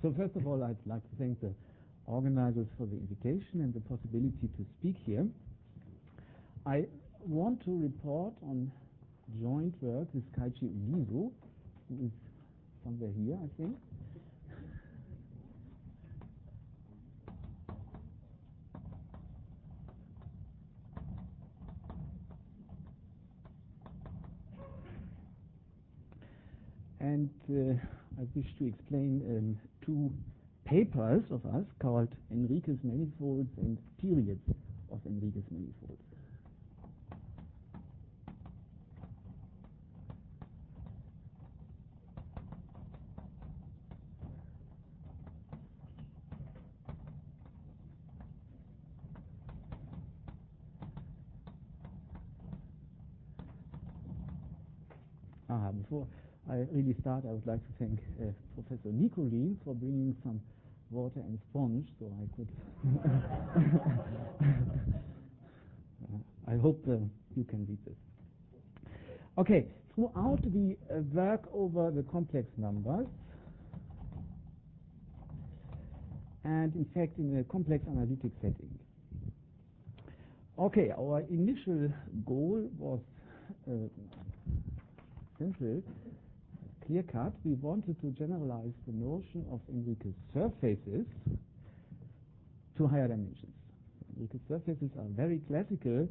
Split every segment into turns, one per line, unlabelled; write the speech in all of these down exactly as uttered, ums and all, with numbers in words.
So first of all, I'd like to thank the organizers for the invitation and the possibility to speak here. I want to report on joint work with Kaiichi Uegisu, who is somewhere here, I think. And uh, I wish to explain um, two papers of us called Enriquez Manifolds and Periods of Enriquez Manifolds. Ah, before I really start, I would like to thank uh, Professor Nicolin for bringing some water and sponge, so I could. uh, I hope uh, you can read this. Okay, throughout the uh, work over the complex numbers, and in fact in a complex analytic setting. Okay, our initial goal was uh, simple. Clear-cut, we wanted to generalize the notion of Enriquez surfaces to higher dimensions. Enriquez surfaces are very classical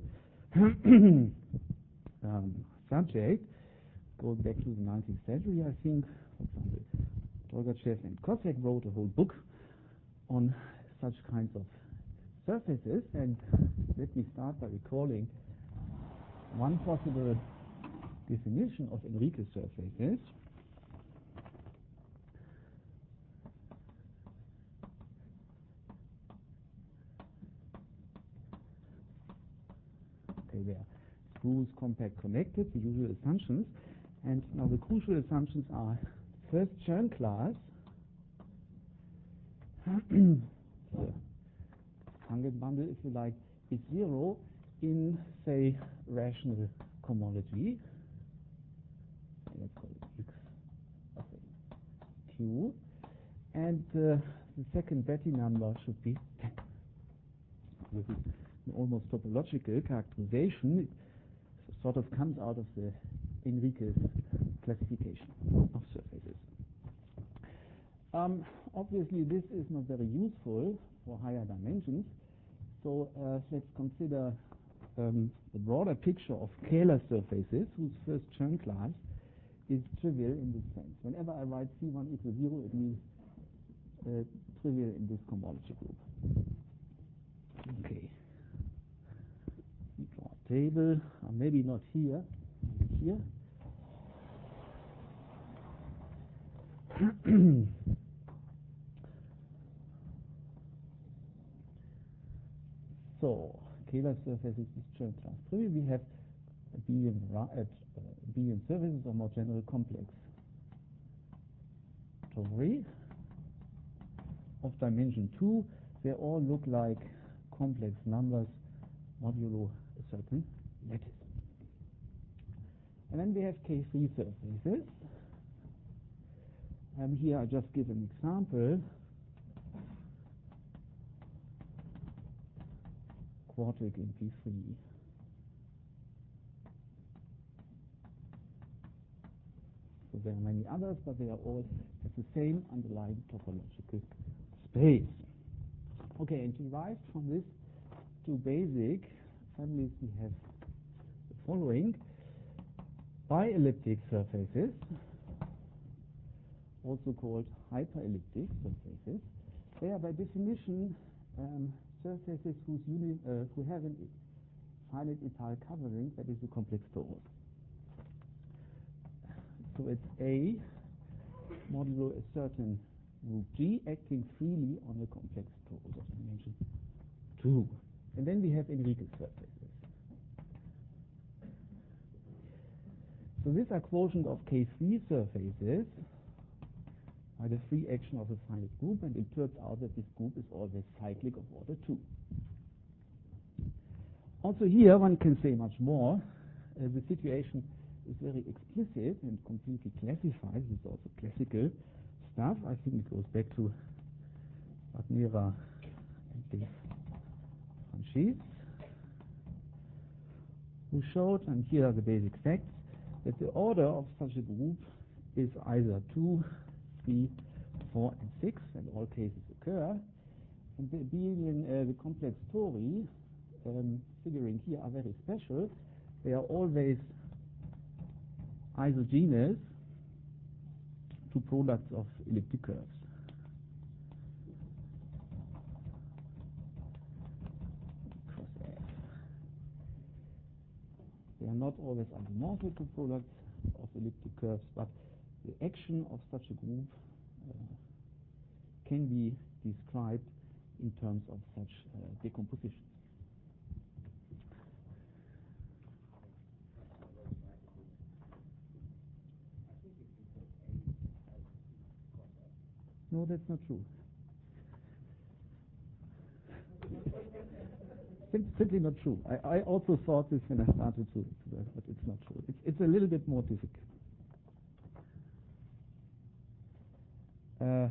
um, subject, going back to the nineteenth century, I think. For example, Dolgachev and Kosek wrote a whole book on such kinds of surfaces, and let me start by recalling one possible definition of Enriquez surfaces. They are smooth, compact, connected, the usual assumptions. And now the crucial assumptions are first Chern class, the Tangent bundle, if you like, is zero in, say, rational cohomology. Let's call it X of Q. And uh, the second Betti number should be ten. This is an almost topological characterization. It sort of comes out of the Enriquez classification of surfaces. Um, obviously, this is not very useful for higher dimensions. So uh, let's consider um, the broader picture of scalar surfaces whose first Chern class is trivial in this sense. Whenever I write C one equals zero, it means uh, trivial in this cohomology group. Okay. We draw a table, uh, maybe not here, here. So, scalar surfaces is Chern class trivial. We have a billion, uh, billion surfaces, or more general complex three of dimension two. They all look like complex numbers modulo a certain lattice. And then we have K three surfaces. Um, here I just give an example. Quartic in P three. So there are many others, but they are all at the same underlying topological space. Okay, and derived from this two basic families, we have the following. Bielliptic surfaces, also called hyperelliptic surfaces. They are by definition um, surfaces whose uni uh, who have an finite étale covering that is a complex torus. So it's A modulo a certain group G acting freely on a complex torus of dimension two. And then we have Enriquez surfaces. So these are quotient of K three surfaces by the free action of a finite group, and it turns out that this group is always cyclic of order two. Also here one can say much more. Uh, the situation is very explicit and completely classified. This is also classical stuff. I think it goes back to Admira and De Franchis, who showed, and here are the basic facts, that the order of such a group is either two, three, four, and six, and all cases occur. And the abelian, uh, the complex tori um, figuring here are very special. They are always isogenous to products of elliptic curves. Cross F. They are not always isomorphic to products of elliptic curves, but the action of such a group uh, can be described in terms of such uh, decomposition. No, that's not true. Sim simply not true. I, I also thought this when I started to, to work, but it's not true. It's, it's a little bit more difficult. Uh,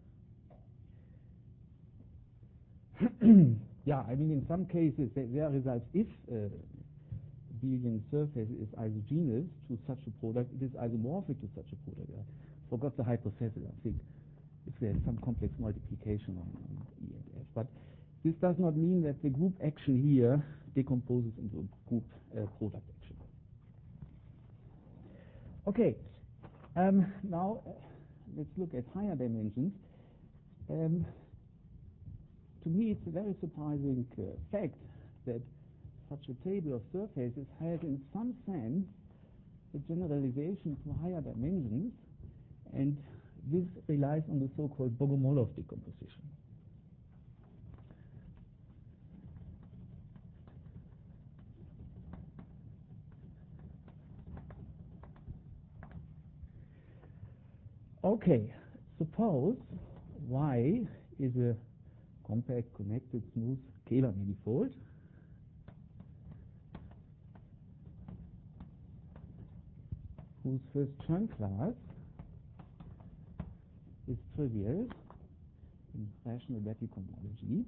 yeah, I mean, in some cases, there, there are results if uh, abelian surface is isogenous to such a product, it is isomorphic to such a product. I forgot the hypothesis, I think, if there's some complex multiplication on, on E and F. But this does not mean that the group action here decomposes into a group uh, product action. Okay, um, now uh, let's look at higher dimensions. Um, to me, it's a very surprising uh, fact that such a table of surfaces has, in some sense, a generalization to higher dimensions, and this relies on the so-called Bogomolov decomposition. Okay, suppose Y is a compact, connected, smooth scalar manifold. Whose first chunk class is trivial in rational Betti cohomology.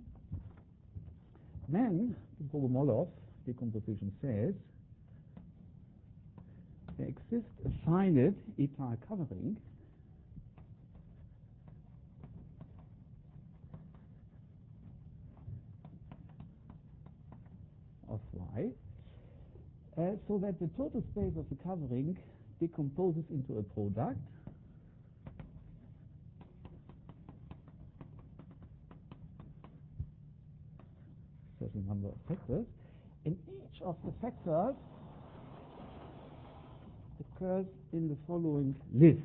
Then the Bogomolov decomposition says there exists a finite etile covering of Y, uh, so that the total space of the covering decomposes into a product certain number of factors, and each of the factors occurs in the following list.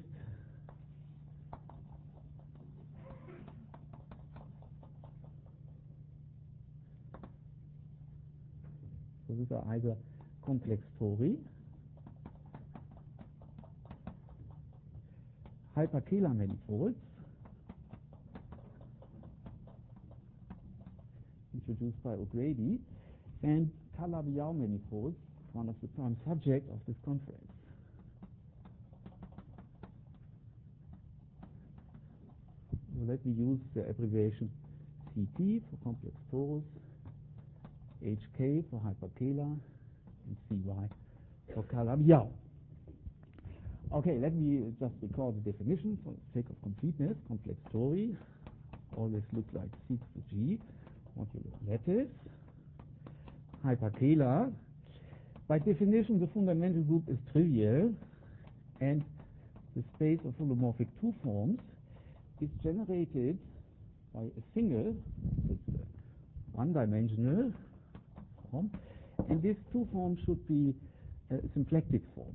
So these are either complex tori, hyperkähler manifolds, introduced by O'Grady, and Calabi-Yau manifolds, one of the prime subjects of this conference. So let me use the abbreviation C T for complex torus, H K for hyperkähler, and C Y for Calabi-Yau. Okay, let me just record the definition for the sake of completeness. Complex tori always look like C to the G, modulo lattice. Hyperkähler, by definition, the fundamental group is trivial, and the space of holomorphic two forms is generated by a single, it's a one-dimensional form, and this two form should be a symplectic form.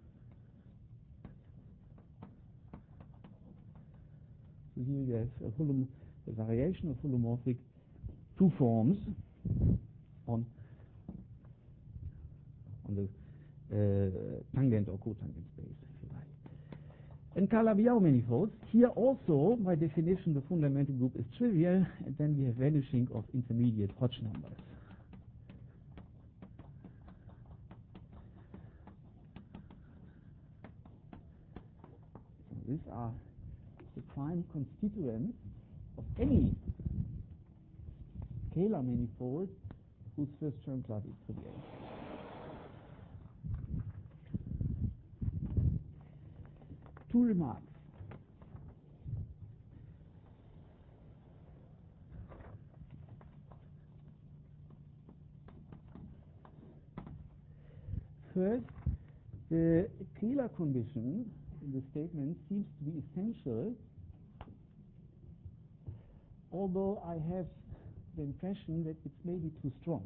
So here you have a, holom a variation of holomorphic two forms on on the uh, tangent or cotangent space, if you like. In Calabi-Yau manifolds, here also, by definition, the fundamental group is trivial, and then we have vanishing of intermediate Hodge numbers. So these are the find constituents of any scalar manifold whose first term class is trivial. Two remarks. First, the Kähler condition in the statement seems to be essential, although I have the impression that it's maybe too strong.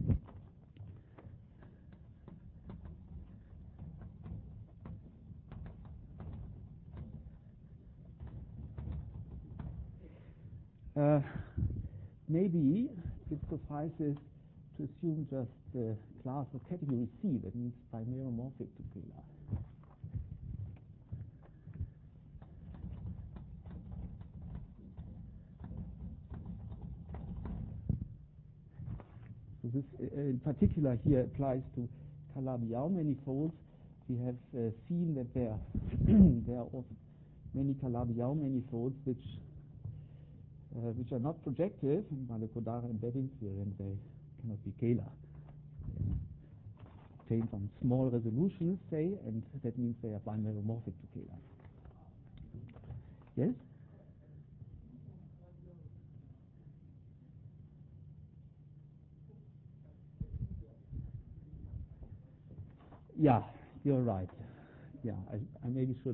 Uh, maybe it suffices to assume just the class of category C, that means bimeromorphic to Kähler. So this uh, in particular here applies to Calabi-Yau manifolds. We have uh, seen that there, there are also many Calabi-Yau manifolds which uh, which are not projective by the Kodara embedding theorem. They cannot be Kähler. They obtain some small resolutions, say, and that means they are bimeromorphic to Kähler. Yes? Yeah, you're right. Yeah, I, I maybe should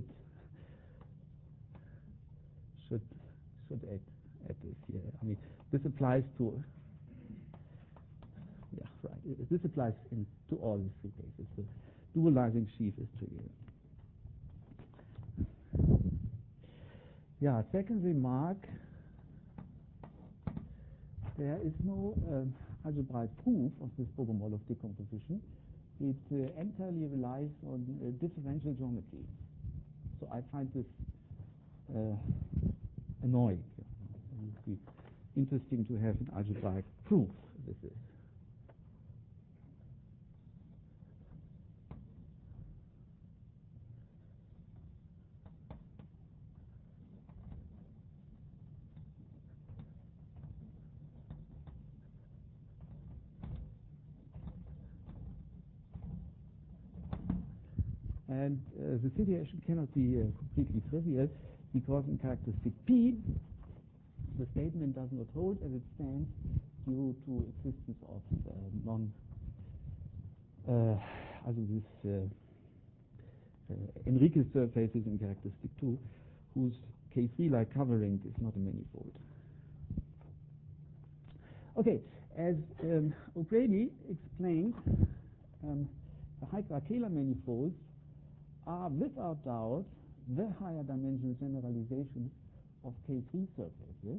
should should add add this here. I mean, this applies to yeah, right. This applies in to all these three cases. The dualizing sheaf is trivial. Yeah. Second remark: there is no um, algebraic proof of this Bogomolov decomposition. It uh, entirely relies on uh, differential geometry. So I find this uh, annoying. It would be interesting to have an algebraic proof of this. And uh, the situation cannot be uh, completely trivial, because in characteristic P, the statement does not hold as it stands due to existence of uh, non, uh, also this uh, uh, Enriquez surfaces in characteristic two, whose K three-like covering is not a manifold. Okay, as um, O'Grady explained, um, the High-Kähler manifolds are without doubt the higher dimensional generalization of K three surfaces.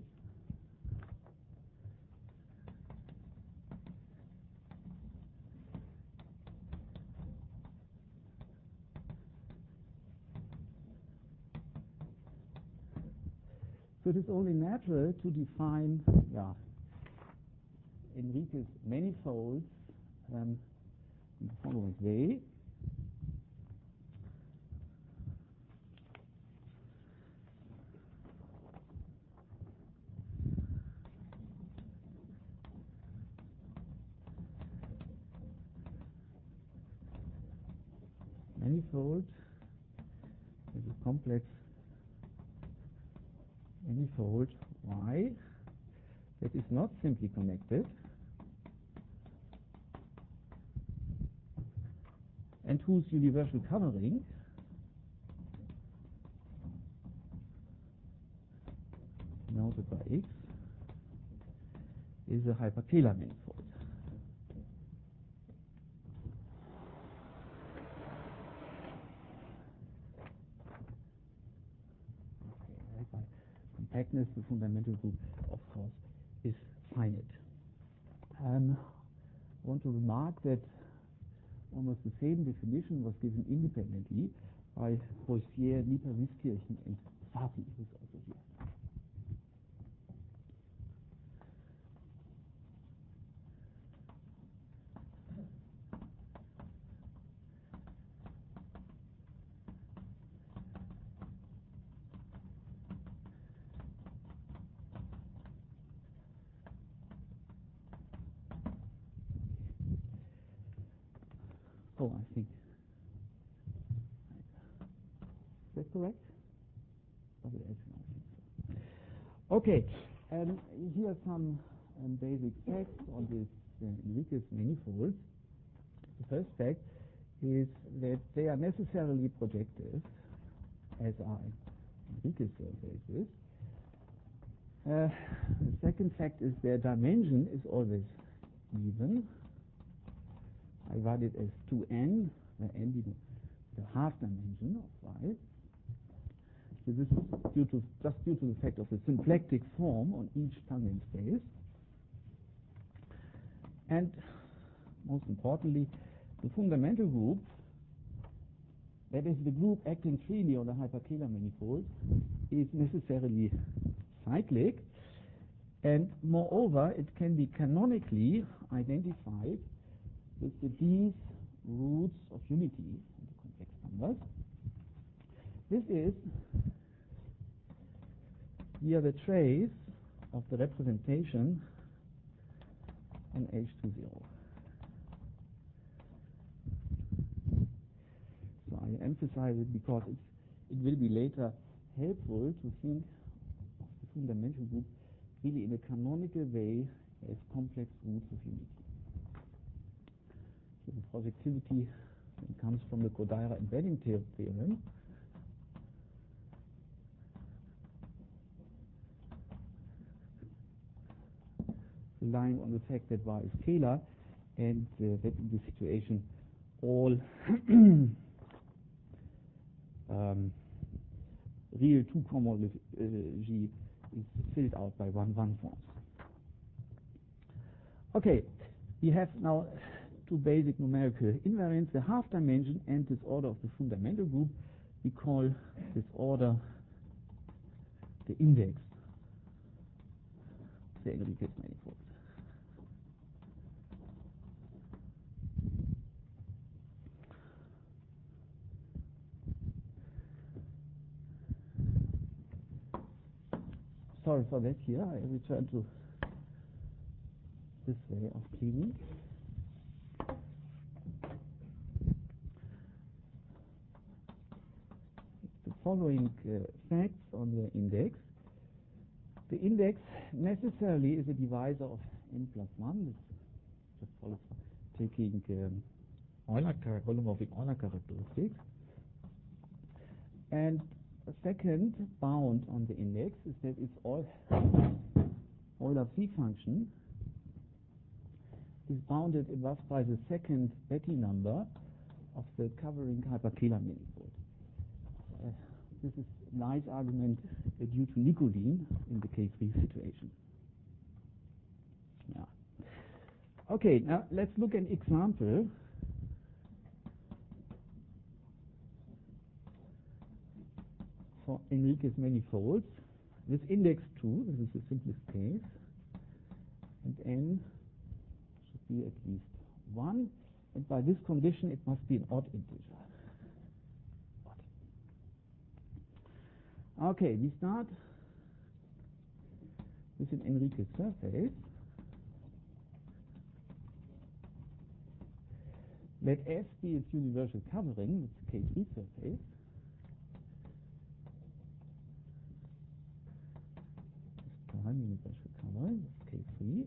So it is only natural to define yeah, Enriquez manifolds um, in the following way. Manifold is a complex manifold Y that is not simply connected and whose universal covering denoted by X is a Hyperkähler manifold. Compactness, the fundamental group, of course, is finite. Um, I want to remark that almost the same definition was given independently by Boissier, Nieper-Wieskirchen, and Safi, who is also here. Oh, I think. Is that correct? Oh, I think so. Okay, um, here are some um, basic facts on this uh, Enriquez manifold. The first fact is that they are necessarily projective, as are Enriquez surfaces. Uh, the second fact is their dimension is always even. I write it as two n, where n being the half dimension of Y. So this is due to, just due to the fact of the symplectic form on each tangent space. And most importantly, the fundamental group, that is the group acting freely on the hyperkähler manifold, is necessarily cyclic, and moreover it can be canonically identified with the these roots of unity in the complex numbers. This is here the trace of the representation on H two zero. So I emphasize it because it's, it will be later helpful to think of the fundamental group really in a canonical way as complex roots of unity. So the projectivity comes from the Kodaira embedding theorem. Relying on the fact that Y is scalar, and uh, that in this situation all um, real two cohomology uh, is filled out by one one forms. Okay, we have now two basic numerical invariants, the half dimension and this order of the fundamental group. We call this order the index of the Enriquez manifold. Sorry for that here. I return to this way of cleaning. The following uh, facts on the index. The index necessarily is a divisor of n plus one. This just follows taking um, Euler holomorphic Euler characteristics. And a second bound on the index is that its Euler phi function is bounded above by the second Betti number of the covering hyperkähler manifold. Uh, this is a nice argument uh, due to Nicolin in the K three situation. Yeah. Okay, now let's look at an example. For Enriquez manifolds with index two, this is the simplest case, and n should be at least one, and by this condition it must be an odd integer. Odd. Okay, we start with an Enriquez surface. Let S be its universal covering, it's a K three surface. Universal covering, K three.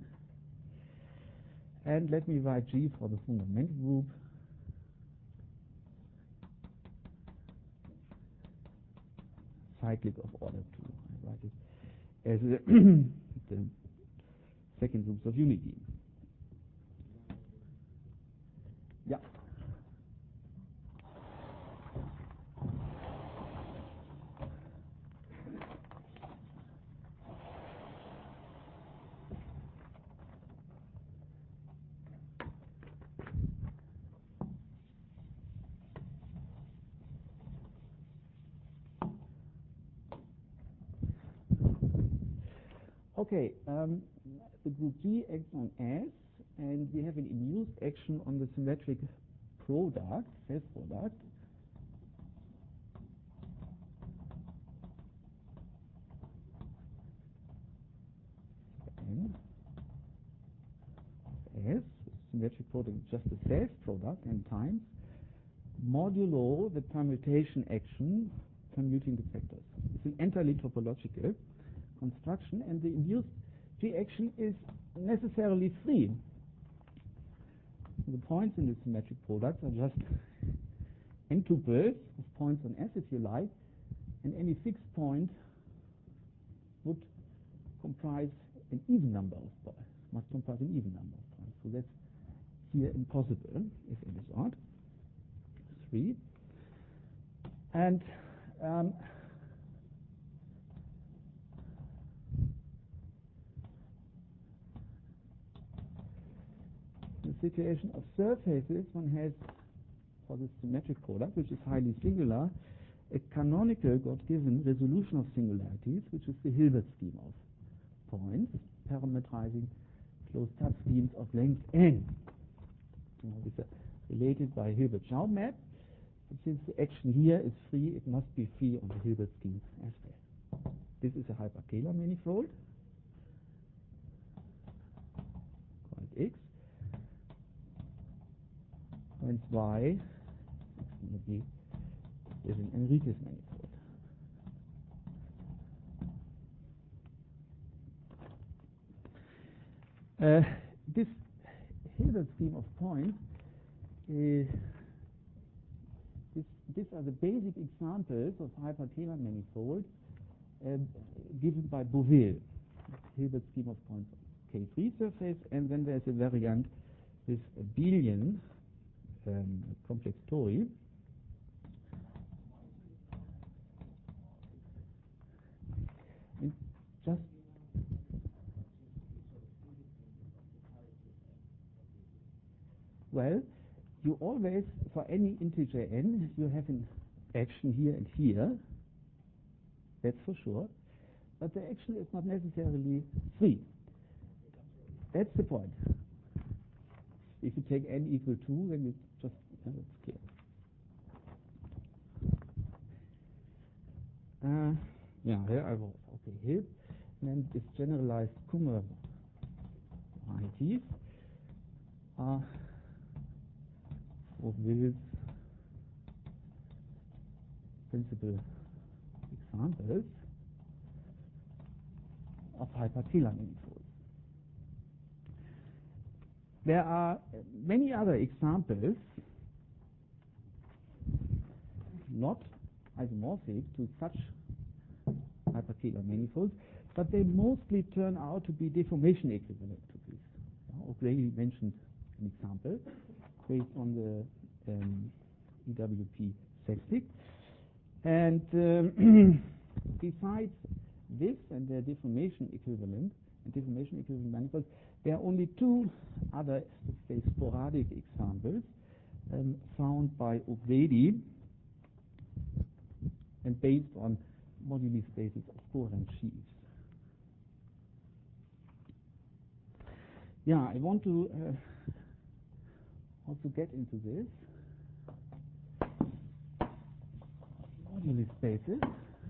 And let me write G for the fundamental group. Cyclic of order two. I write it as a the second groups of unity. Yeah. Okay, um, the group G acts on S, and we have an induced action on the symmetric product, self-product. N of S, symmetric product is just a self-product n times modulo the permutation action permuting the factors. It's an entirely topological construction, and the induced G action is necessarily free. The points in the symmetric product are just n-tuples of points on S, if you like, and any fixed point would comprise an even number of points, must comprise an even number of points. So that's here impossible if n is odd. Three. And um, the situation of surfaces, one has, for this symmetric product, which is highly singular, a canonical God-given resolution of singularities, which is the Hilbert scheme of points, parametrizing closed subschemes of length n. You know, these are related by Hilbert-Chaum map, but since the action here is free, it must be free on the Hilbert schemes as well. This is a hyperkähler manifold, called X, whence Y is an Enriquez manifold. Uh, this Hilbert scheme of points, uh, this, these are the basic examples of hyperkähler manifolds uh, given by Bouville. Hilbert scheme of points on K three surface, and then there's a variant with abelian um, complex tori. And just well, you always, for any integer n, you have an action here and here. That's for sure. But the action is not necessarily free. That's the point. If you take n equal two, then you just, yeah, that's clear. Uh, yeah, here I was. Okay, here. And then this generalized Kummer varieties are of Wille's principal examples of hyperkähler manifolds. There are many other examples not isomorphic to such hyperkähler manifolds, but they mostly turn out to be deformation equivalent to this. Uh, O'Grady mentioned an example based on the um, E W P sextic. And um, besides this and their deformation equivalent and deformation equivalent manifolds, there are only two other, let's say, sporadic examples um, found by O'Grady and based on moduli spaces of coherent sheaves. Yeah, I want to uh, also get into this. Moduli spaces.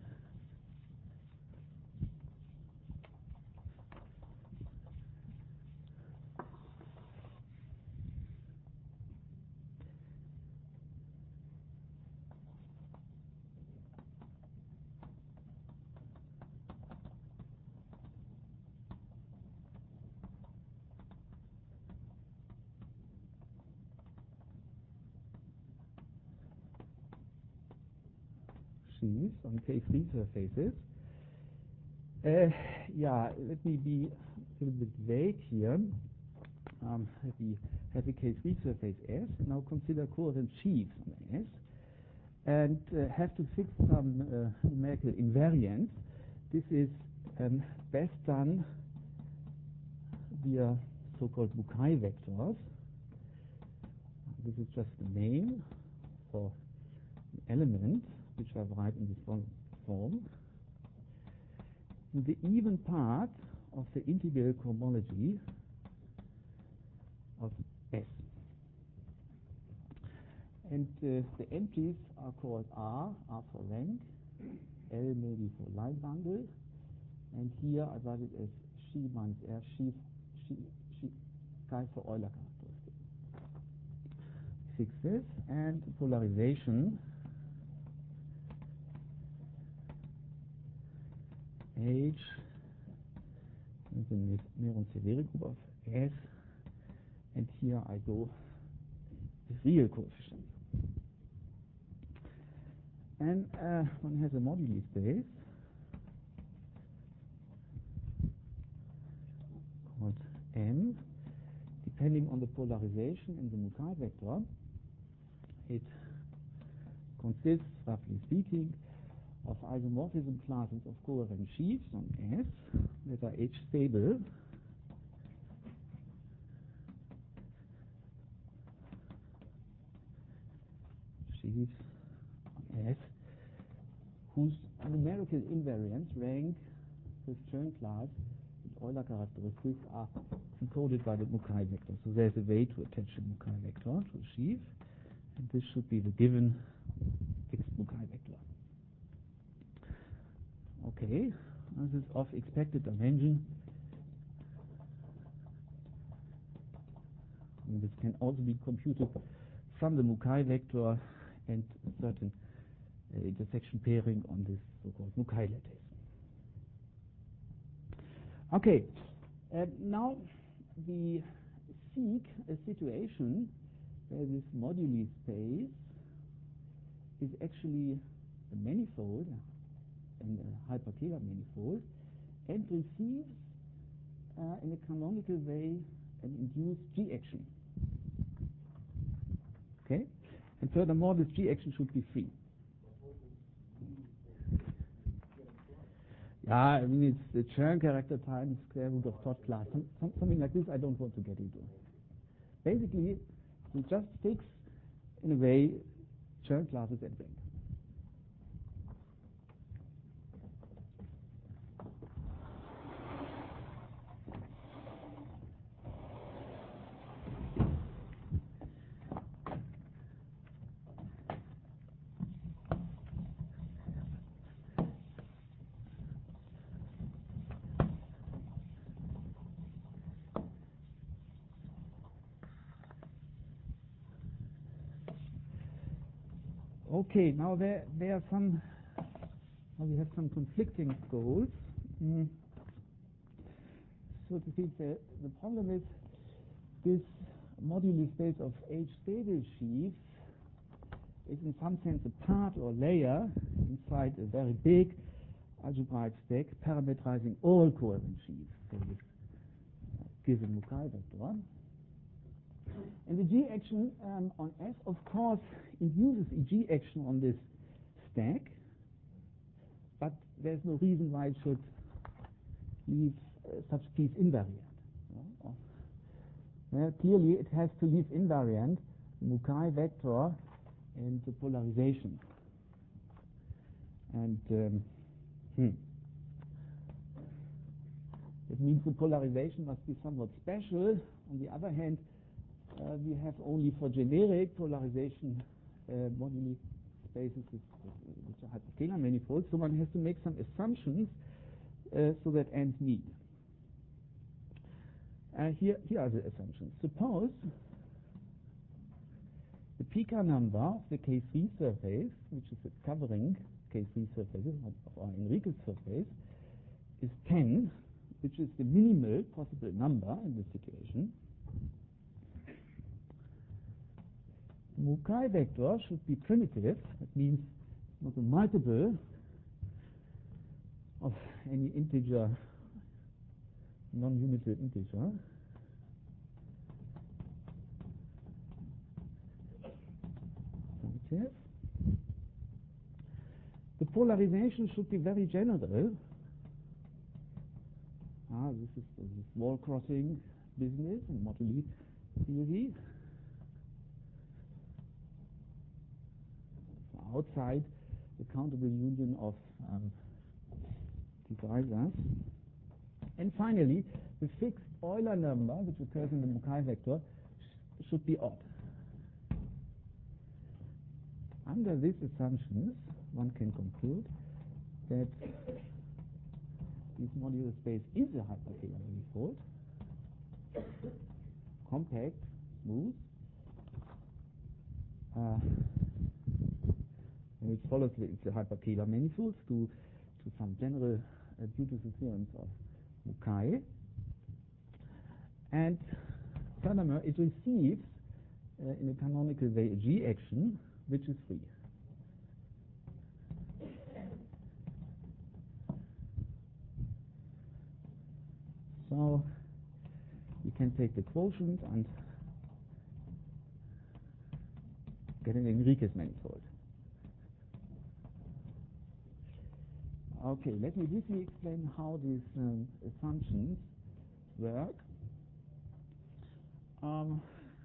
Sheaves on K three surfaces. Uh, yeah, let me be a little bit vague here. Um, we have a K three surface S. Now consider coherent sheaves on S, and uh, have to fix some uh, numerical invariance. This is um, best done via so-called Buchei vectors. This is just the name for an element which I write in this form. The even part of the integral cohomology of S. And uh, the empties are called R, R for rank, L maybe for line bundle, and here I write it as Xi minus R, Xi, Xi, Xi, chi for Euler characteristic. fixes, and polarization H is the Néron-Severi group of S, and here I go the real coefficient. And uh, one has a moduli space called M. Depending on the polarization in the Mukai vector, it consists, roughly speaking, of isomorphism classes of covariant sheaves on S that are H stable, sheaves on S, whose numerical invariants rank this Chern class and Euler characteristics are encoded by the Mukai vector. So there's a way to attach a Mukai vector to a sheaf, and this should be the given fixed Mukai vector. Okay, this is of expected dimension. And this can also be computed from the Mukai vector and certain uh, intersection pairing on this so-called Mukai lattice. Okay, uh, now we seek a situation where this moduli space is actually a manifold and a hyperkähler manifold and receives uh, in a canonical way an induced G action. Okay? And furthermore, this G action should be free. Yeah, I mean, it's the Chern character times square root of Todd class. Some, some, something like this I don't want to get into. Basically, it just takes, in a way, Chern classes at rank. Okay, now there there are some. Now we have some conflicting goals. Mm. So to speak, the, the problem is this moduli space of H stable sheaves is in some sense a part or layer inside a very big algebraic stack parametrizing all coherent sheaves for this uh, given Mukai vector. And the G action um, on S, of course, induces a G action on this stack, but there's no reason why it should leave uh, such piece invariant. Uh, well, clearly, it has to leave invariant the Mukai vector and the polarization. And um, hmm. It means the polarization must be somewhat special. On the other hand, Uh, we have only for generic polarization uh, moduli spaces with, which are hyperkähler manifolds, so one has to make some assumptions uh, so that ends meet. Uh, here, here are the assumptions. Suppose the pica number of the K three surface, which is the covering K three surface of our Enriquez surface, is ten, which is the minimal possible number in this situation. Mukai vector should be primitive. That means not a multiple of any integer, non-unital integer. Primitive. The polarization should be very general. Ah, this is this wall crossing business and moduli theory. Outside the countable union of um, divisors. And finally, the fixed Euler number, which occurs in the Mukai vector, sh should be odd. Under these assumptions, one can conclude that this modular space is a hyperkähler manifold, compact, smooth, uh, which follows the, the hyperkähler manifolds to, to some general uh, beautiful theorems of Mukai. And furthermore, it receives uh, in a canonical way a G action which is free. So you can take the quotient and get an Enriquez manifold. Okay, let me briefly explain how these um, assumptions work. Um,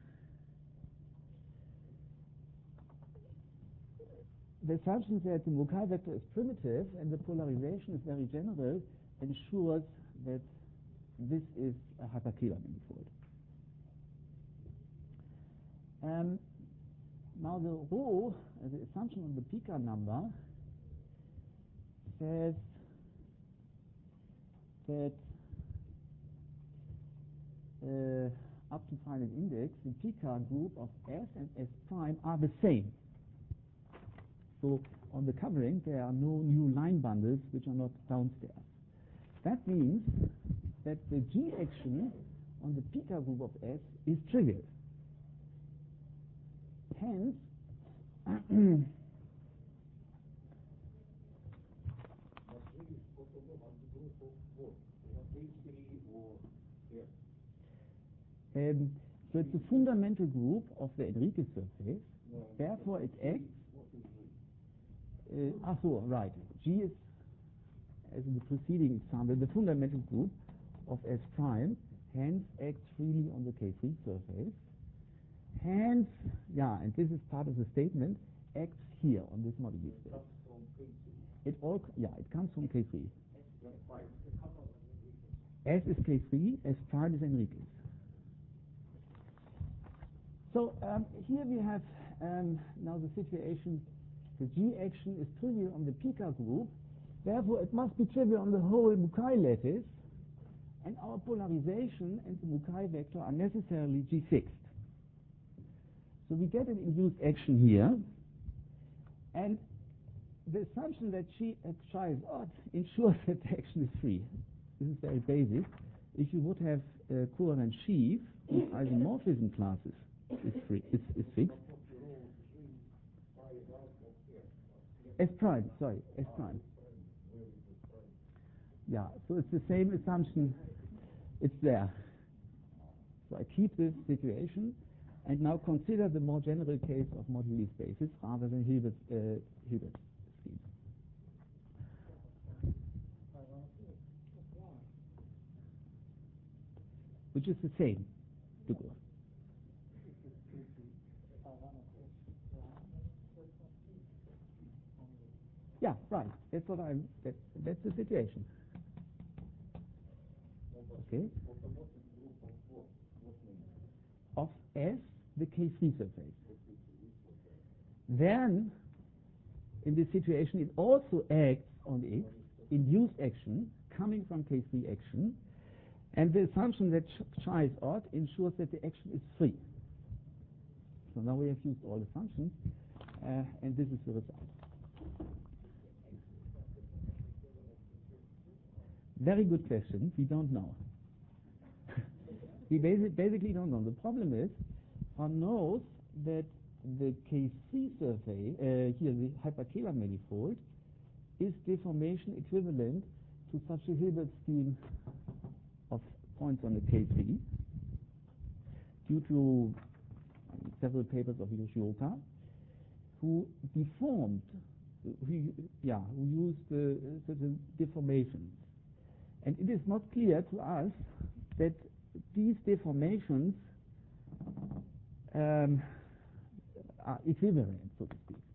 the assumption that the Mukai vector is primitive and the polarization is very general ensures that this is a hyperkähler manifold. Um, now the rho, uh, the assumption on the Picard number, says that uh, up to finite index, the Picard group of S and S prime are the same. So on the covering, there are no new line bundles which are not downstairs. That means that the G action on the Picard group of S is trivial. Hence, um, so it's a fundamental group of the Enriquez surface. No, therefore, it acts. Uh, ah, so right. G is, as in the preceding example, the fundamental group of S prime. Hence, acts freely on the K three surface. Hence, yeah, and this is part of the statement, acts here on this moduli space. It all, yeah, it comes from K three. S is K three, S prime is Enriquez. So um, here we have um, now the situation, the G action is trivial on the Picard group, therefore it must be trivial on the whole Mukai lattice, and our polarization and the Mukai vector are necessarily G fixed. So we get an induced action here, and the assumption that G psi is odd ensures that the action is free. This is very basic. If you would have a coherent sheaf with isomorphism classes, is free, is, is fixed. S prime, sorry, S prime. Yeah, so it's the same assumption. It's there. So I keep this situation. And now consider the more general case of moduli spaces rather than Hilbert's uh, Hilbert scheme. Which is the same, to go. Yeah, right. That's what I'm. That, that's the situation. Okay. Of S, the K three surface. Then, in this situation, it also acts on X, induced action coming from K three action, and the assumption that psi is odd ensures that the action is free. So now we have used all assumptions, uh, and this is the result. Very good question. We don't know. We basi basically don't know. The problem is, one knows that the K three surface, uh, here the hyperkähler manifold, is deformation equivalent to such a Hilbert scheme of points on the K three, due to um, several papers of Yoshioka, who deformed, who, yeah, who used uh, certain deformations. And it is not clear to us that these deformations um, are equivalent, so to speak.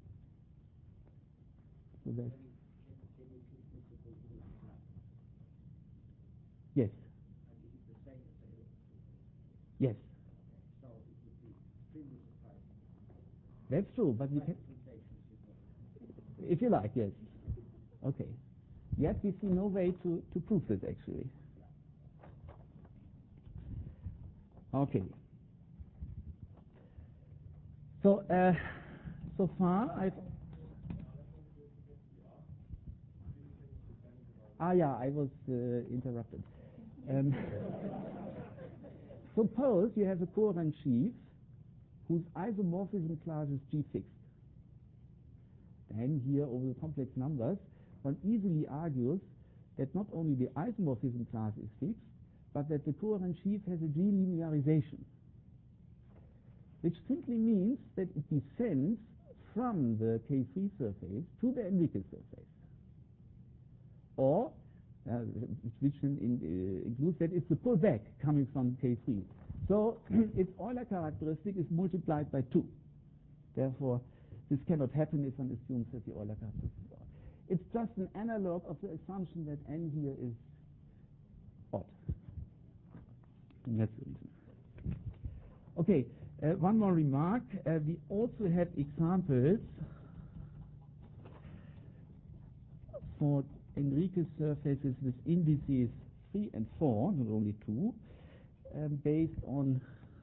So that yes. Yes. That's true, but we can, if you like, yes. Okay. Yet we see no way to, to prove this actually. Okay. So uh, so far I've ah yeah I was uh, interrupted. Um, suppose you have a coherent sheaf whose isomorphism class is G fixed. Then here over the complex numbers, one easily argues that not only the isomorphism class is fixed, but that the coherent sheaf has a G linearization, which simply means that it descends from the K three surface to the Enriques surface. Or, uh, which in, in, uh, includes that it's a pullback coming from K three. So its Euler characteristic is multiplied by two. Therefore, this cannot happen if one assumes that the Euler characteristic is odd. It's just an analog of the assumption that n here is odd. And that's the reason. Okay, uh, one more remark. Uh, we also have examples for Enriques surfaces with indices three and four, not only two, um, based on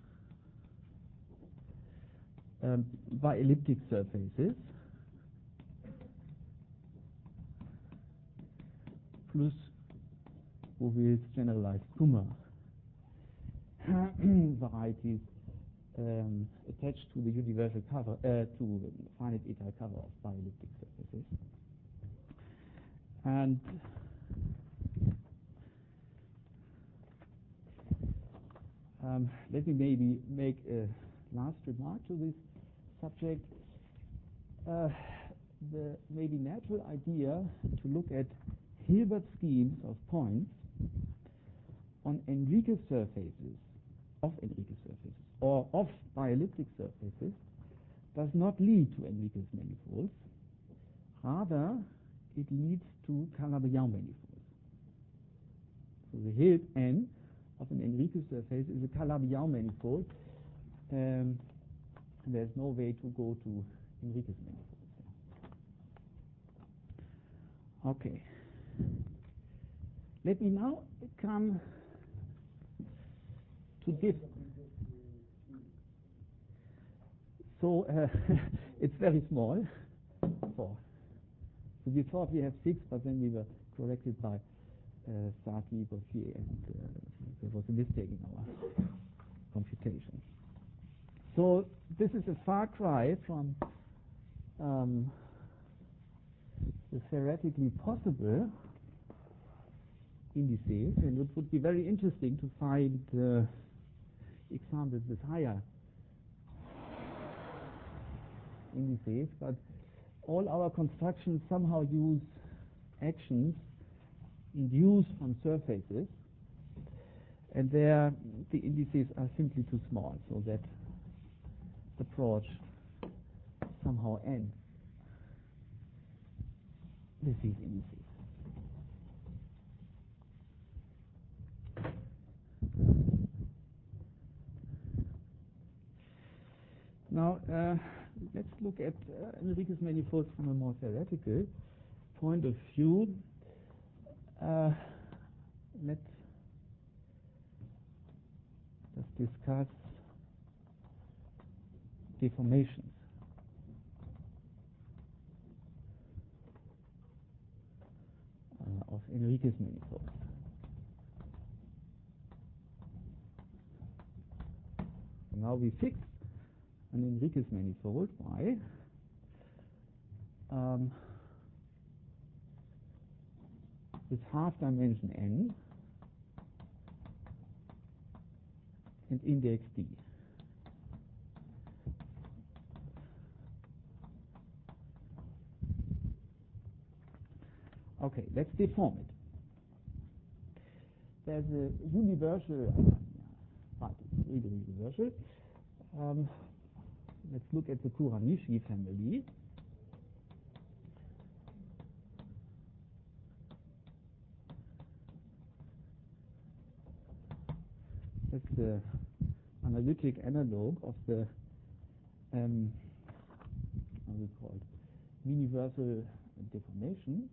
um, bi-elliptic surfaces plus Bourville's generalized Kummer varieties um, attached to the universal cover, uh, to the finite eta cover of bi-elliptic surfaces. And um, let me maybe make a last remark to this subject. Uh, the maybe natural idea to look at Hilbert schemes of points on Enriques surfaces, of Enriques surfaces, or of bi-elliptic surfaces, does not lead to Enriques manifolds. Rather, it leads to Calabi-Yau manifolds. So the Hild N of an Enriques surface is a Calabi-Yau manifold. Um, there's no way to go to Enriques manifolds. Okay. Let me now come to this. So uh, it's very small. Four. So we thought we have six, but then we were corrected by uh, Saki, Bouffier, and uh, there was a mistake in our computation. So this is a far cry from um, the theoretically possible indices, and it would be very interesting to find uh, examples with higher indices, but all our constructions somehow use actions induced from surfaces, and there the indices are simply too small, so that approach somehow ends with these indices. Now, uh, let's look at uh, Enriques manifolds from a more theoretical point of view. Uh, let's just discuss deformations. Uh, of Enriques manifolds. So now we fix an Enriques manifold Y um, with half dimension n and index d. Okay, let's deform it. There's a universal, uh, it's really universal. Um, let's look at the Kuranishi family. That's the analytic analog of the um, how is it called? Universal deformation.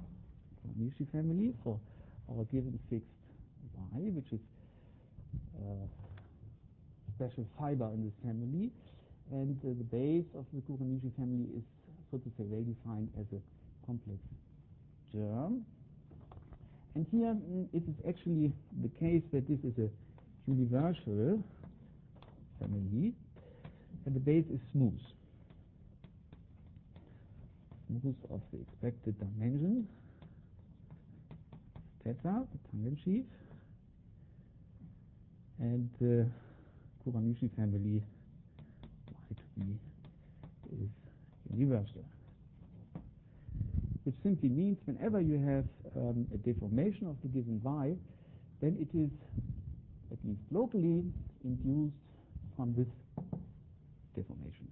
Kuranishi family for our given fixed Y, which is special fiber in this family, and uh, the base of the Kuranishi family is, so to say, well defined as a complex germ. And here mm, it is actually the case that this is a universal family, and the base is smooth. Smooth of the expected dimension, theta, the tangent sheaf, and the Kuranishi family might be is universal. Which simply means whenever you have um, a deformation of the given y, then it is at least locally induced from this deformation.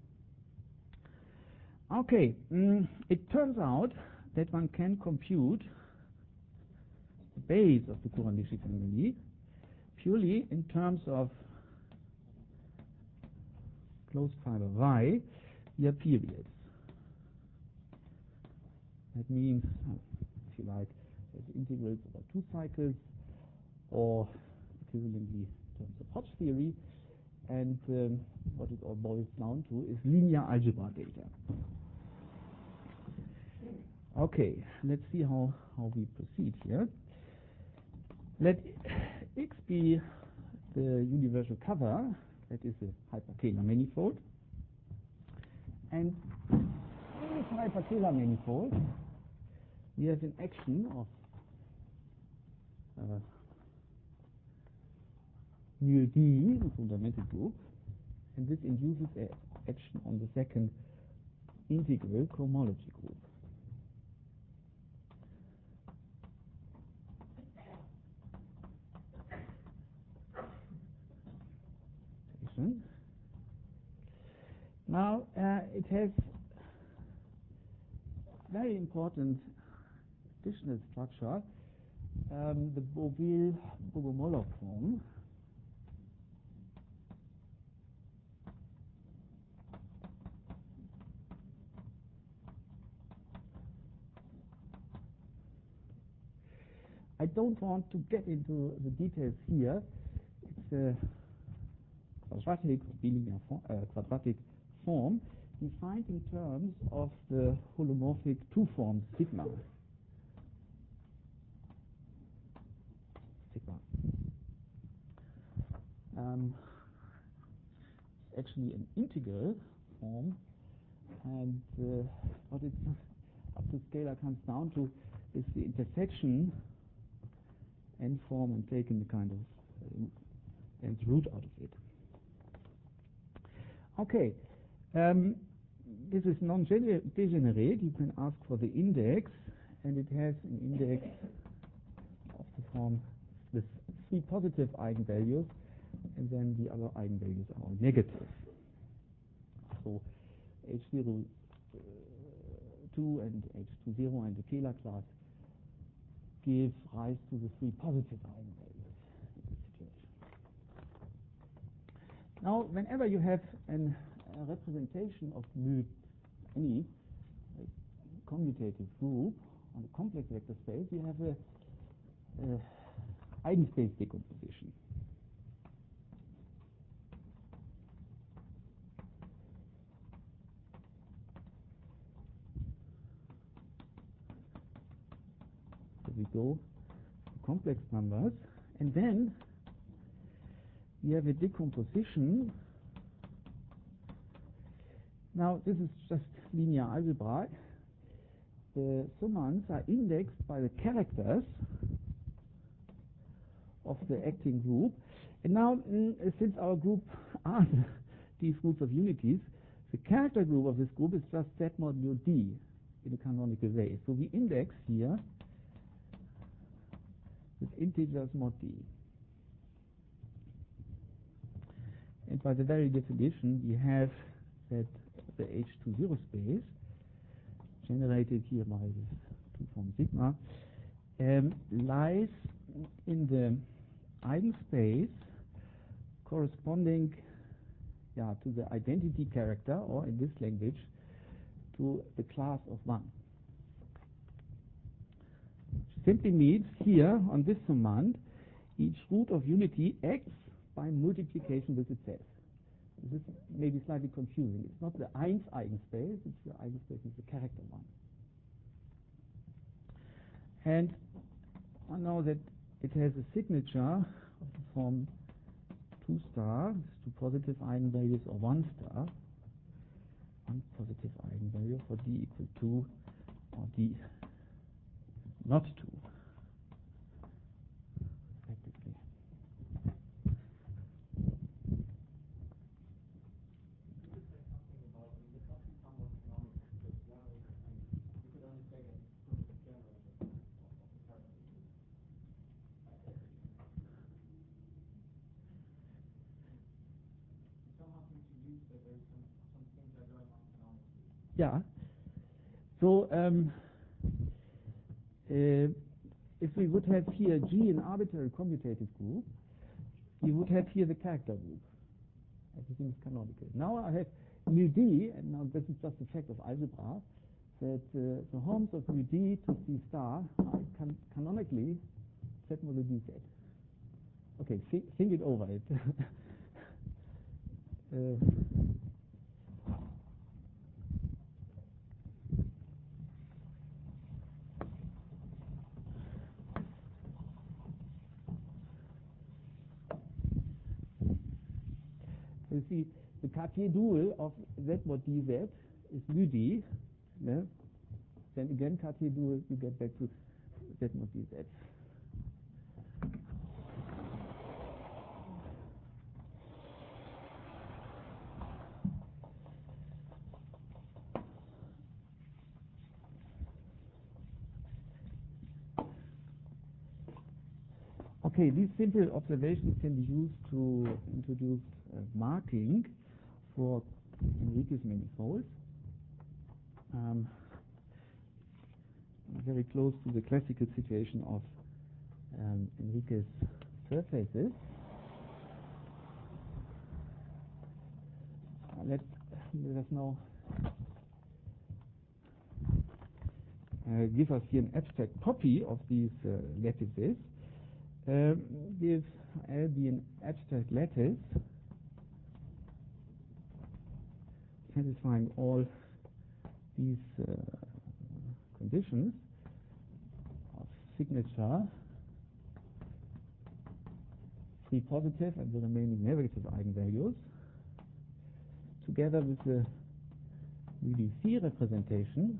Okay, mm, it turns out that one can compute the base of the Kuranishi family purely in terms of closed fiber y via periods. That means, if you like, as integrals over two cycles, or equivalently in terms of Hodge theory, and um, what it all boils down to is linear algebra data. Okay, let's see how, how we proceed here. Let X be the universal cover, that is a hyperkähler manifold, and in this hyperkähler manifold we have an action of uh, mu D, the fundamental group, and this induces an action on the second integral cohomology group. Now, uh, it has very important additional structure, um, the Bogomolov form. I don't want to get into the details here. It's a quadratic, bilinear form, uh, quadratic form defined in terms of the holomorphic two-form sigma. Sigma. Um, it's actually an integral form, and uh, what it up to scalar comes down to is the intersection n form and taking the kind of uh, nth root out of it. Okay, um, this is non-degenerate. You can ask for the index, and it has an index of the form with three positive eigenvalues, and then the other eigenvalues are all negative. So H zero two and H two zero and the Kähler class give rise to the three positive eigenvalues in this situation. Now, whenever you have an, a representation of mu, any uh, commutative group on a complex vector space, you have a, a eigenspace decomposition. So we go to complex numbers, and then we have a decomposition. Now, this is just linear algebra. The summands are indexed by the characters of the acting group. And now, mm, since our group are these groups of unities, the character group of this group is just Z mod mu D in a canonical way. So we index here with integers mod D. And by the very definition, we have that the H two zero space, generated here by this two-form sigma, um, lies in the eigenspace corresponding yeah, to the identity character, or in this language, to the class of one. Which simply means here, on this summand, each root of unity X by multiplication with itself. This is maybe slightly confusing. It's not the eins eigenspace, it's the eigenspace with the character one. And I know that it has a signature of the form two star, two positive eigenvalues, or one star, one positive eigenvalue for d equal two, or d not two, respectively. Yeah. So um, uh, if we would have here G an arbitrary commutative group, we would have here the character group. Everything is canonical. Now I have mu D, and now this is just a fact of algebra, that uh, the horms of mu D to C star are can canonically Z modulo D Z. Okay, think, think it over. It. uh, You see, the Cartier dual of Z mod dz is mu D. Yeah? Then again, Cartier dual, you get back to Z mod dz. Okay, these simple observations can be used to introduce uh, marking for Enrique's manifolds. Um, very close to the classical situation of um, Enrique's surfaces. Uh, let, let us now uh, give us here an abstract copy of these uh, lattices. Uh, give L be an abstract lattice satisfying all these uh, conditions of signature, three positive and the remaining negative eigenvalues, together with the U D C representation,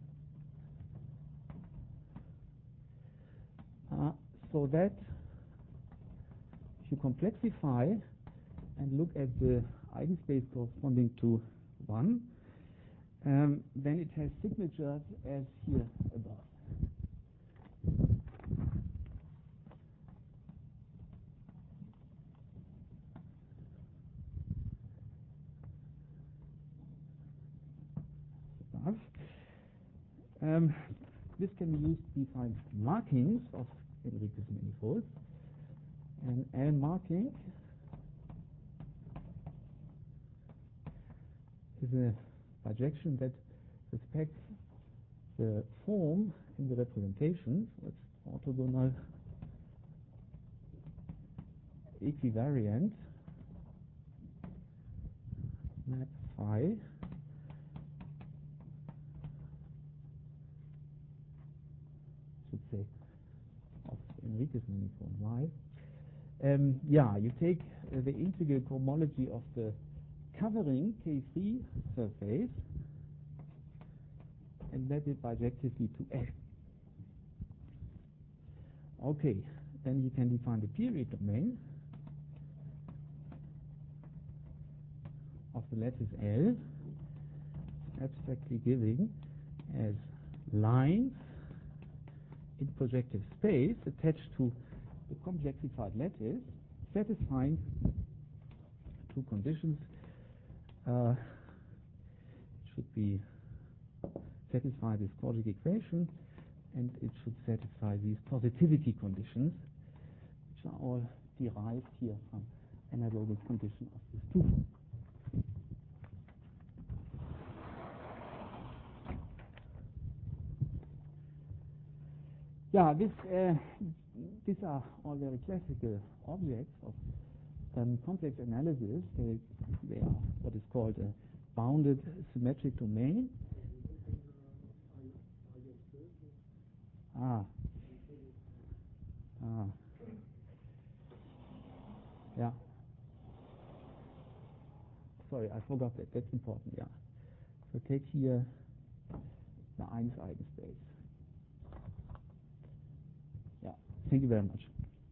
uh, so that if you complexify and look at the eigenspace corresponding to one, um, then it has signatures as here above. Above. Um, this can be used to define markings of Enrique's manifolds. And L marking is a bijection that respects the form in the representation. So it's orthogonal equivariant map phi should say of Enrique's manifold Y. Um, yeah, you take uh, the integral cohomology of the covering K three surface and map it bijectively to L. Okay, then you can define the period domain of the lattice L, abstractly giving as lines in projective space attached to the complexified lattice, satisfying two conditions. Uh, it should be satisfy this Cauchy equation, and it should satisfy these positivity conditions, which are all derived here from analogous condition of this two form. Yeah, this, uh, these are all very classical objects of um, complex analysis, they, they are what is called a bounded symmetric domain. Ah. Ah. Yeah. Sorry, I forgot that. That's important, yeah. So take here the Eins eigenspace. Yeah, thank you very much.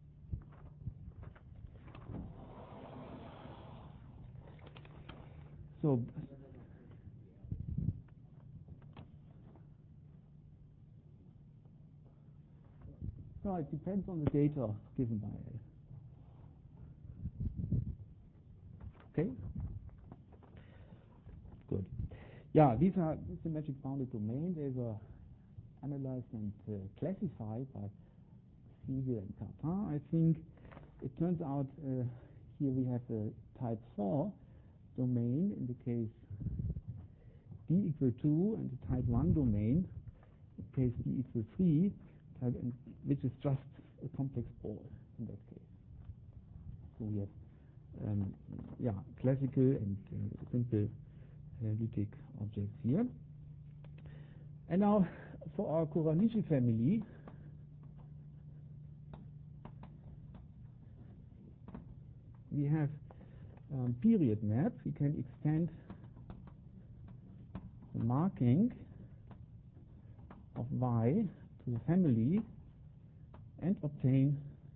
So, no, it depends on the data given by A. Okay? Good. Yeah, these are symmetric bounded domains. They were analyzed and uh, classified by Siegel and Cartan. I think it turns out uh, here we have the type four domain in the case D equal two, and the type one domain in case D equal three, type, which is just a complex ball in that case. So we have um, yeah, classical and uh, simple analytic objects here. And now for our Kuranishi family, we have um, period map. We can extend the marking of Y to the family and obtain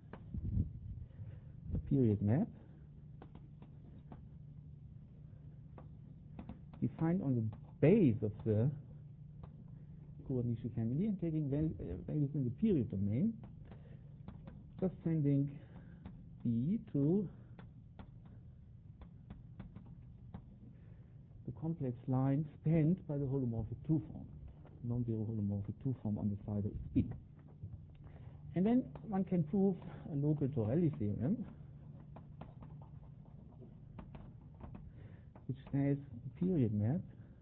a period map defined on the base of the Kuranishi family and taking val uh, values in the period domain, just sending B to the complex line spanned by the holomorphic two form, non-zero holomorphic two form on the side of B. And then one can prove a local Torelli theorem, which says the period map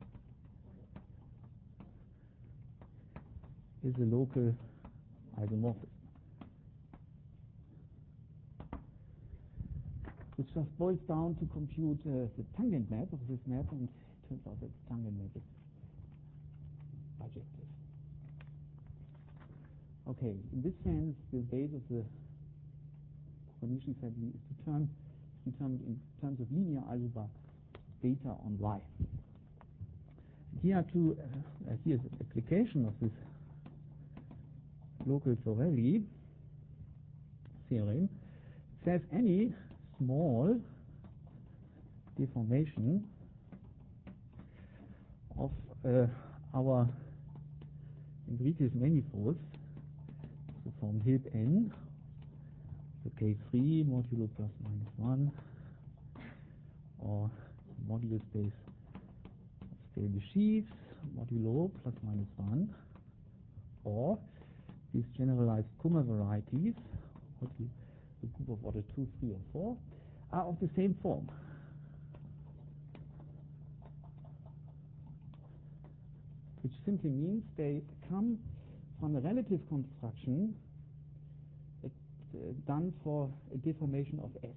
is a local isomorphism, which just boils down to compute uh, the tangent map of this map, and it turns out that the tangent map is bijective. Okay, in this sense, the base of the Kuranishi family is determined, determined in terms of linear algebra data on Y. Here are two, uh, uh, here's an application of this local Torelli theorem. It says any small deformation of uh, our Enriquez manifolds, the form Hilb n, the K three modulo plus minus one, or modulo space of stable sheaves modulo plus minus one, or these generalized Kummer varieties, the group of order two, three, or four, are of the same form. Which simply means they come from a relative construction uh, done for a deformation of S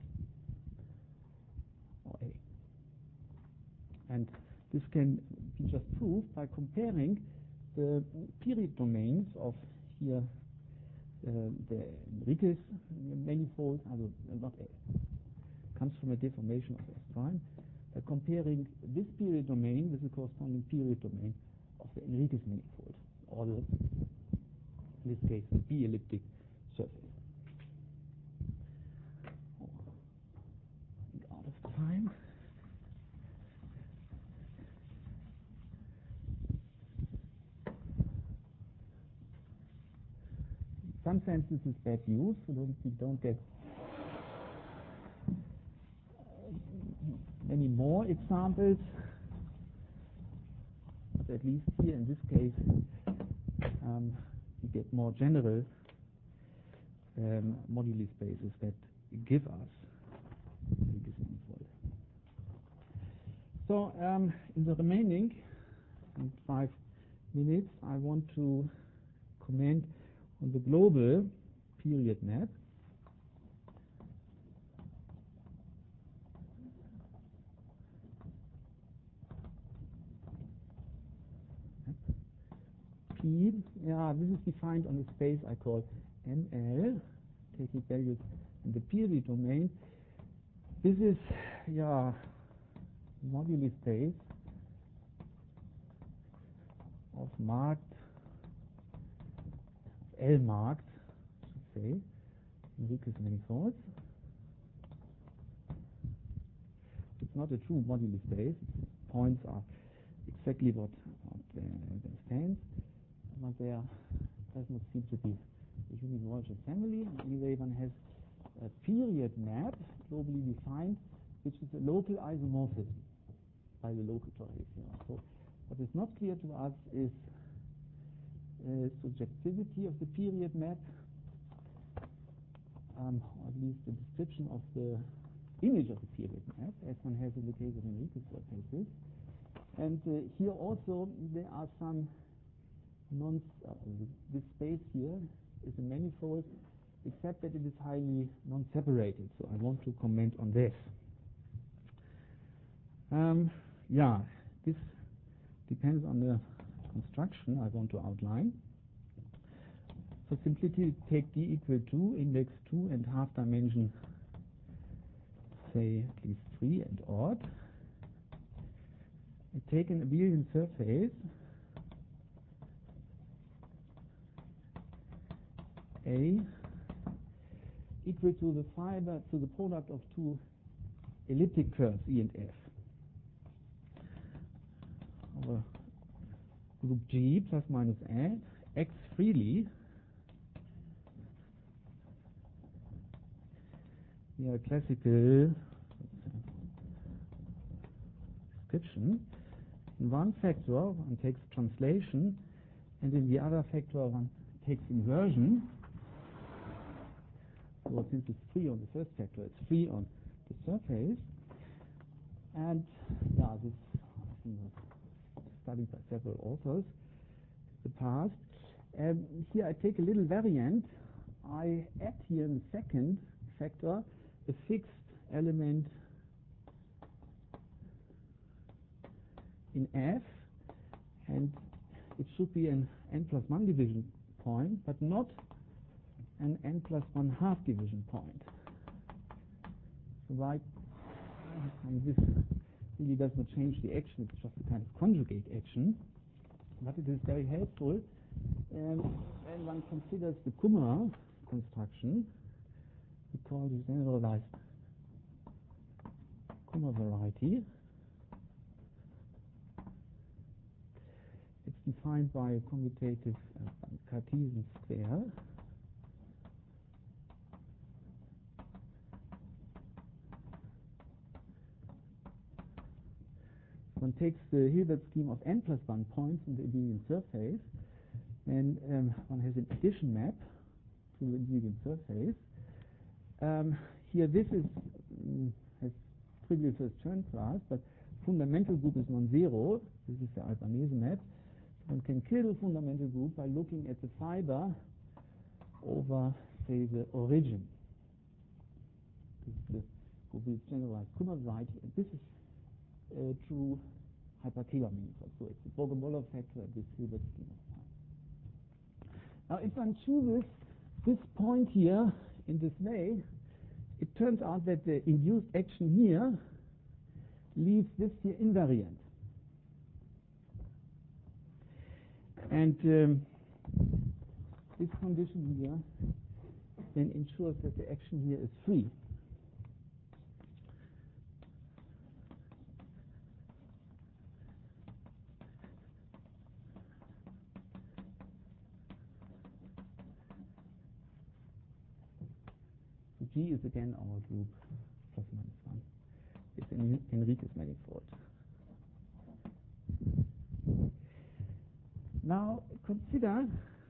or A. And this can be just proved by comparing the period domains of here uh, the Enriquez manifold, also not A, comes from a deformation of S prime, by comparing this period domain with the corresponding period domain of the Enriquez manifold, or the, in this case, the B-elliptic surface. Oh, out of time. In some sense, this is bad news. We don't, we don't get many more examples. But at least here in this case, um, we get more general um, moduli spaces that give us this manifold. So um, in the remaining in five minutes, I want to comment on the global period map. P, yeah, this is defined on the space I call M L, taking values in the period domain. This is, yeah, moduli space of marked, L marked, I should say, Enrique's manifolds. It's not a true moduli space. Points are exactly what, what uh, there stands, but there does not seem to be a universal family. Anyway, one has a period map, globally defined, which is a local isomorphism by the local Torresian. So what is not clear to us is uh, subjectivity of the period map, um, or at least the description of the image of the period map, as one has in the case of Enrique's surfaces. And uh, here also there are some non, uh, this space here is a manifold, except that it is highly non-separated. So I want to comment on this. Um, yeah, this depends on the construction I want to outline. For simplicity, take D equal to, index two, and half dimension, say at least three and odd. And take an abelian surface A equal to the fiber, to the product of two elliptic curves E and F over group G plus minus A, X freely. Here a classical description. In one factor one takes translation, and in the other factor one takes inversion. So since it's free on the first factor, it's free on the surface. And yeah, this has been studied by several authors in the past. Um, here I take a little variant. I add here in the second factor a fixed element in F, and it should be an n plus one division point, but not an n plus one half division point. So right, and this really does not change the action, it's just a kind of conjugate action, but it is very helpful um, when one considers the Kummer construction. We call this generalized Kummer variety. It's defined by a commutative uh, Cartesian square. One takes the Hilbert scheme of n plus one points in the abelian surface, and um, one has an addition map to the abelian surface. Um, here this is um, has trivial first turn class, but fundamental group is non-zero. This is the Albanese map. So one can kill the fundamental group by looking at the fiber over, say, the origin. This is the Gobi's generalized Kummer variety, and this is a true hyperteber manifold. So it's the Bogomolov factor at this Hilbert scheme of time. Now, if one chooses this point here in this way, it turns out that the induced action here leaves this here invariant. And um, this condition here then ensures that the action here is free. G is again our group plus minus one. It's in Enrique's manifold. Now consider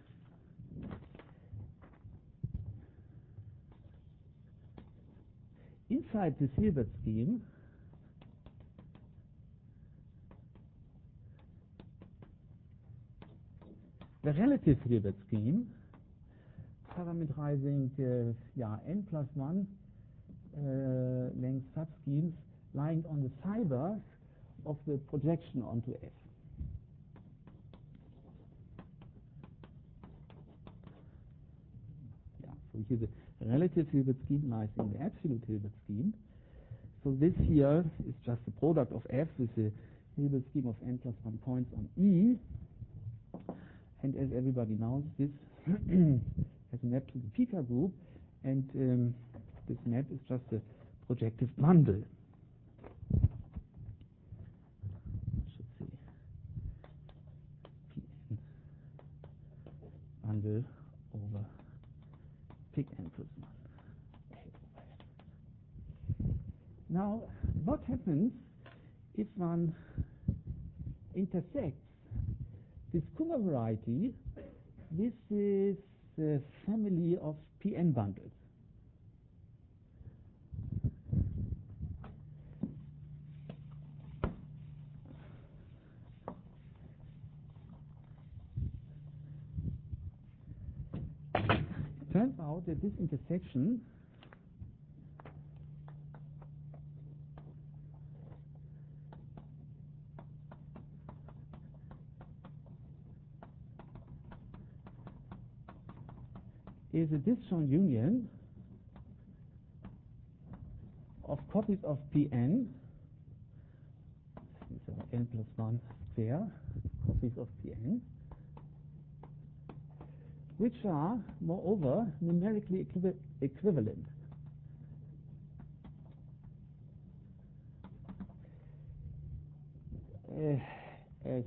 inside this Hilbert scheme the relative Hilbert scheme parameterizing uh, yeah, n plus one uh, length subschemes lying on the fibers of the projection onto F. So here the relative Hilbert scheme lies in the absolute Hilbert scheme. So this here is just the product of F with the Hilbert scheme of n plus one points on E. And as everybody knows, this has a map to the Pika group, and um, this map is just a projective bundle. I should say Pn bundle over pick n plus one. Now, what happens if one intersects this Kummer variety with this uh, family of P N bundles? It turns out that this intersection is a disjoint union of copies of Pn, n plus one square copies of Pn, which are, moreover, numerically equiv equivalent. Uh, as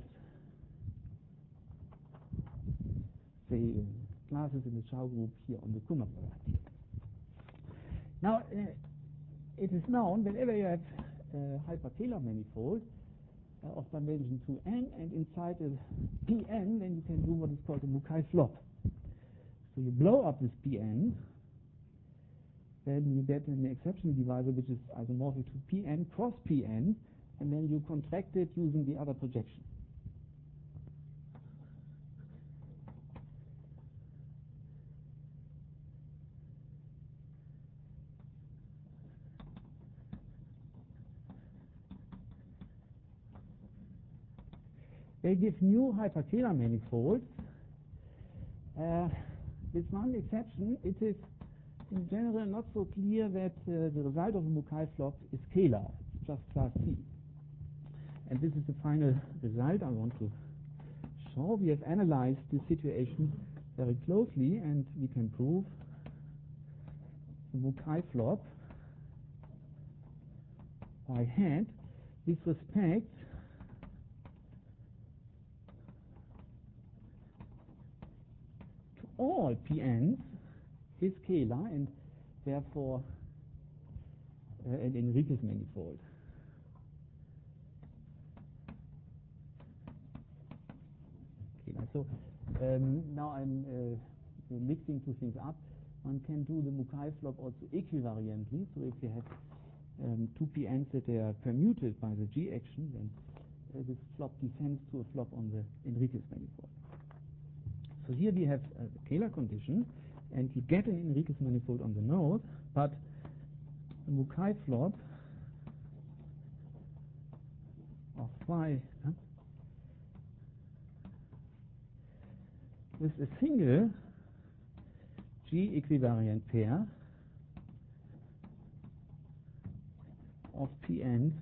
the classes in the Chow group here on the Kummer variety. Now, uh, it is known whenever you have a hyperkähler manifold uh, of dimension two n, and inside a Pn, then you can do what is called a Mukai flop. So you blow up this Pn, then you get an exceptional divisor which is isomorphic to Pn cross Pn, and then you contract it using the other projection. They give new hyperkähler manifolds. Uh, with one exception, it is in general not so clear that uh, the result of a Mukai flop is Kähler. It's just class C. And this is the final result I want to show. We have analyzed this situation very closely, and we can prove the Mukai flop by hand with respect all Pn's is Kähler, and therefore uh, an Enriquez manifold. Kähler. So um, now I'm uh, mixing two things up. One can do the Mukai flop also equivariantly. So if you have um, two Pn's that they are permuted by the G action, then uh, this flop descends to a flop on the Enriquez manifold. So here we have a Kähler condition, and you get an Enriquez manifold on the node, but the Mukai flop of phi huh, with a single G equivariant pair of Pn's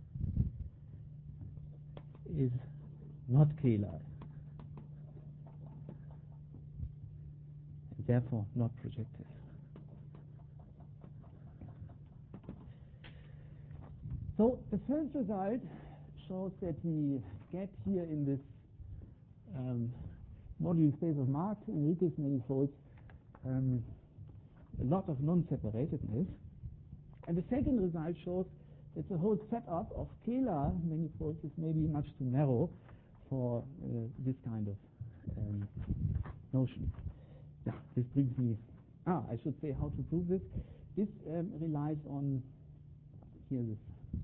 is not Kähler, and therefore not projective. So the first result shows that we get here in this um, modular space of marked Enriquez manifolds um, a lot of non-separatedness. And the second result shows that the whole setup of Kähler manifolds is maybe much too narrow for uh, this kind of um, notion. Yeah, this brings me, ah, I should say how to prove this. This um, relies on, here this,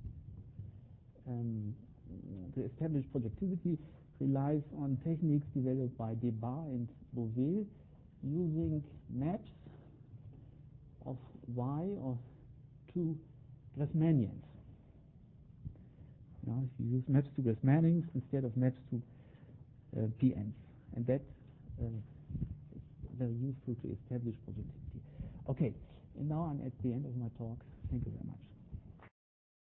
um, the established projectivity relies on techniques developed by Debat and Beauvais using maps of Y or two Grassmannians. Now, if you use maps to Grassmannians instead of maps to uh, P Ns, and that uh, is very useful to establish projectivity. Okay, and now I'm at the end of my talk. Thank you very much.